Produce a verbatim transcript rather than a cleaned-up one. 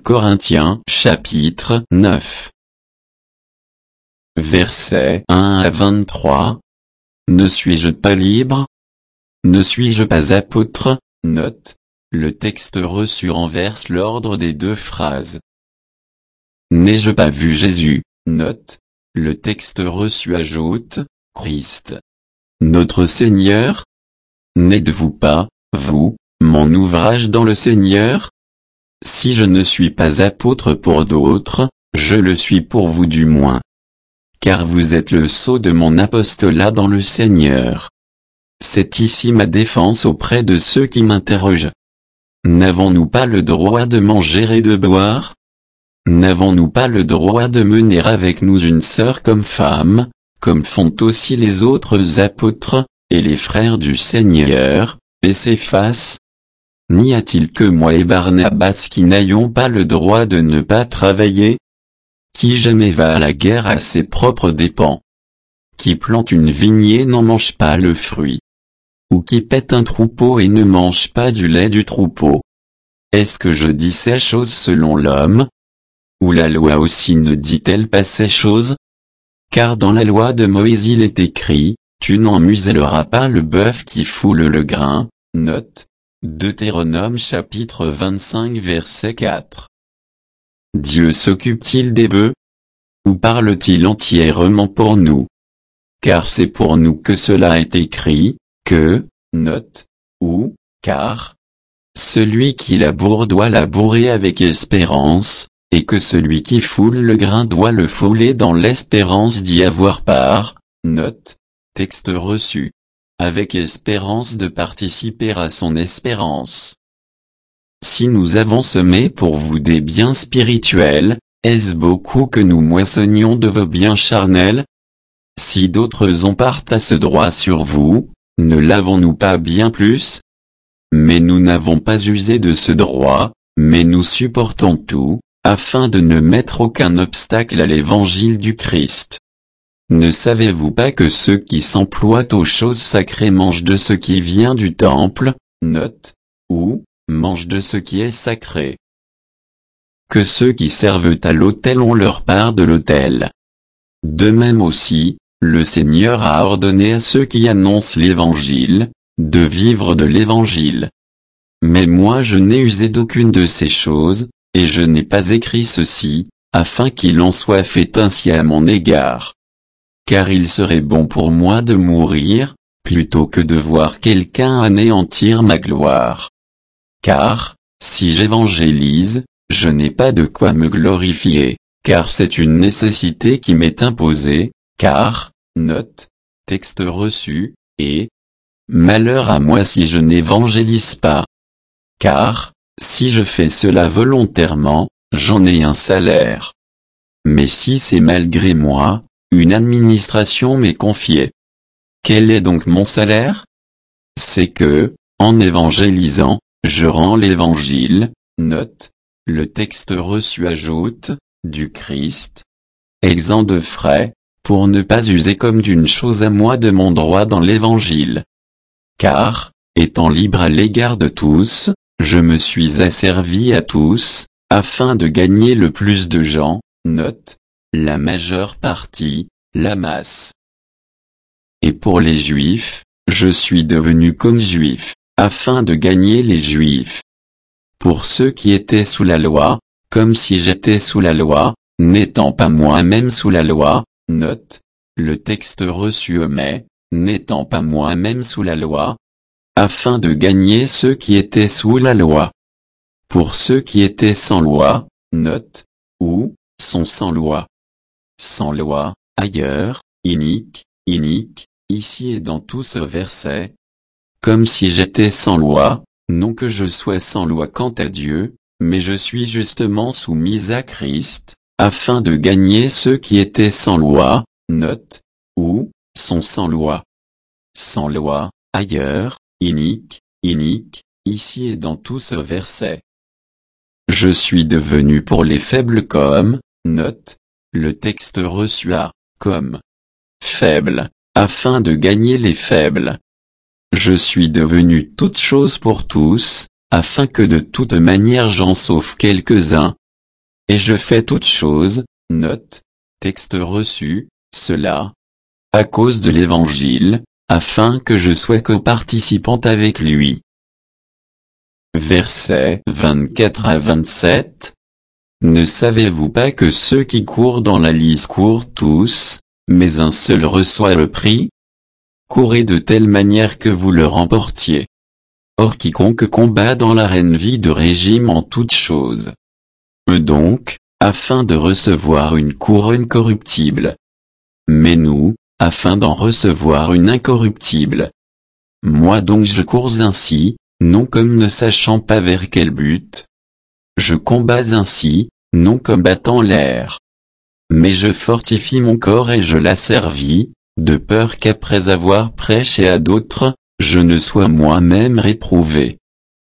Corinthiens chapitre neuf. Versets un à vingt-trois. Ne suis-je pas libre? Ne suis-je pas apôtre? Note. Le texte reçu renverse l'ordre des deux phrases. N'ai-je pas vu Jésus? Note. Le texte reçu ajoute, Christ. Notre Seigneur? N'êtes-vous pas, vous, mon ouvrage dans le Seigneur? Si je ne suis pas apôtre pour d'autres, je le suis pour vous du moins. Car vous êtes le sceau de mon apostolat dans le Seigneur. C'est ici ma défense auprès de ceux qui m'interrogent. N'avons-nous pas le droit de manger et de boire? N'avons-nous pas le droit de mener avec nous une sœur comme femme, comme font aussi les autres apôtres, et les frères du Seigneur, et Céphas? N'y a-t-il que moi et Barnabas qui n'ayons pas le droit de ne pas travailler? Qui jamais va à la guerre à ses propres dépens? Qui plante une vigne et n'en mange pas le fruit? Ou qui pète un troupeau et ne mange pas du lait du troupeau? Est-ce que je dis ces choses selon l'homme? Ou la loi aussi ne dit-elle pas ces choses? Car dans la loi de Moïse il est écrit, tu n'en muselleras pas le bœuf qui foule le grain. Note. Deutéronome chapitre vingt-cinq verset quatre. Dieu s'occupe-t-il des bœufs? Ou parle-t-il entièrement pour nous? Car c'est pour nous que cela est écrit, que, note, ou, car, celui qui laboure doit labourer avec espérance, et que celui qui foule le grain doit le fouler dans l'espérance d'y avoir part, note, texte reçu, avec espérance de participer à son espérance. Si nous avons semé pour vous des biens spirituels, est-ce beaucoup que nous moissonnions de vos biens charnels? Si d'autres ont part à ce droit sur vous, ne l'avons-nous pas bien plus? Mais nous n'avons pas usé de ce droit, mais nous supportons tout, afin de ne mettre aucun obstacle à l'évangile du Christ. Ne savez-vous pas que ceux qui s'emploient aux choses sacrées mangent de ce qui vient du temple, note, ou, mangent de ce qui est sacré? Que ceux qui servent à l'autel ont leur part de l'autel. De même aussi, le Seigneur a ordonné à ceux qui annoncent l'évangile, de vivre de l'évangile. Mais moi je n'ai usé d'aucune de ces choses, et je n'ai pas écrit ceci, afin qu'il en soit fait ainsi à mon égard. Car il serait bon pour moi de mourir, plutôt que de voir quelqu'un anéantir ma gloire. Car, si j'évangélise, je n'ai pas de quoi me glorifier, car c'est une nécessité qui m'est imposée, car, note, texte reçu, et malheur à moi si je n'évangélise pas. Car, si je fais cela volontairement, j'en ai un salaire. Mais si c'est malgré moi, une administration m'est confiée. Quel est donc mon salaire? C'est que, en évangélisant, je rends l'évangile, note, le texte reçu ajoute, du Christ, exempt de frais, pour ne pas user comme d'une chose à moi de mon droit dans l'évangile. Car, étant libre à l'égard de tous, je me suis asservi à tous, afin de gagner le plus de gens, note, la majeure partie, la masse. Et pour les Juifs, je suis devenu comme Juif, afin de gagner les Juifs. Pour ceux qui étaient sous la loi, comme si j'étais sous la loi, n'étant pas moi-même sous la loi, note, le texte reçu omet, n'étant pas moi-même sous la loi, afin de gagner ceux qui étaient sous la loi. Pour ceux qui étaient sans loi, note, ou, sont sans loi. Sans loi, ailleurs, inique, inique, ici et dans tout ce verset. Comme si j'étais sans loi, non que je sois sans loi quant à Dieu, mais je suis justement soumis à Christ, afin de gagner ceux qui étaient sans loi, note, ou, sont sans loi. Sans loi, ailleurs, inique, inique, ici et dans tout ce verset. Je suis devenu pour les faibles comme, note, le texte reçu a, comme, faible, afin de gagner les faibles. Je suis devenu toute chose pour tous, afin que de toute manière j'en sauve quelques-uns. Et je fais toutes choses, note, texte reçu, cela, à cause de l'Évangile, afin que je sois coparticipant avec lui. Versets vingt-quatre à vingt-sept. Ne savez-vous pas que ceux qui courent dans la lice courent tous, mais un seul reçoit le prix? Courez de telle manière que vous le remportiez. Or quiconque combat dans l'arène vit de régime en toutes choses. Eux donc, afin de recevoir une couronne corruptible. Mais nous, afin d'en recevoir une incorruptible. Moi donc je cours ainsi, non comme ne sachant pas vers quel but. Je combats ainsi, non comme battant l'air. Mais je fortifie mon corps et je l'asservis, de peur qu'après avoir prêché à d'autres, je ne sois moi-même réprouvé.